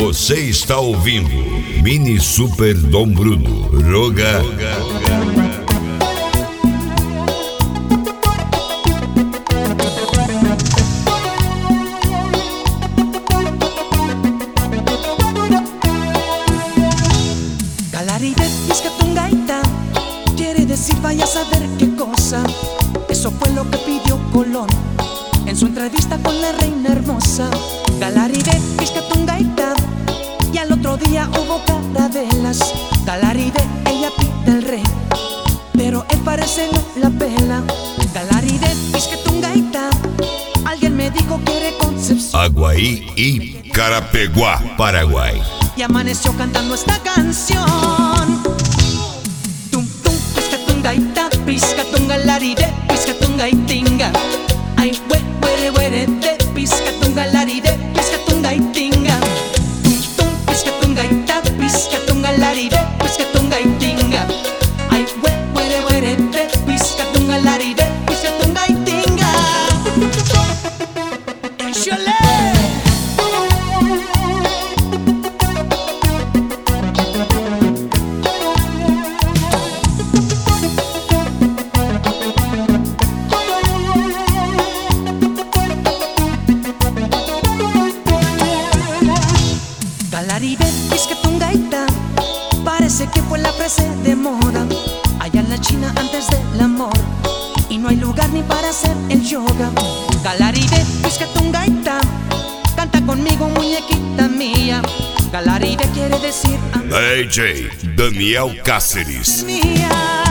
Você está ouvindo Mini Super Dom Bruno Roga. Galaride, Piscatungaita, quiere decir vaya a saber qué cosa. Eso fue lo que pidió Colón en su entrevista con la reina hermosa. Galaride, Piscatungaita, y al otro día hubo carabelas. Galaride, ella pide al rey, pero él parece no la pela. Galaride, Piscatungaita, alguien me dijo quiere Concepción, Aguaí y Carapeguá, Paraguay. y amaneció cantando esta canción. Tum tum, piscatungaita, piscatungalaride, piscatungaitinga. Ay, were were de piscatungalaride, piscatungaitinga. Tum tum, piscatungaita, piscatungalaride, piscatungaitinga. Ay, were were de piscatungalaride, piscatungaitinga. Échale. Galaride, Piscatungaita, parece que fue la frase de moda allá en la China antes del amor, y no hay lugar ni para hacer el yoga. Galaride, Piscatungaita, canta conmigo muñequita mía. Galaride quiere decir DJ Daniel Cáceres. mía.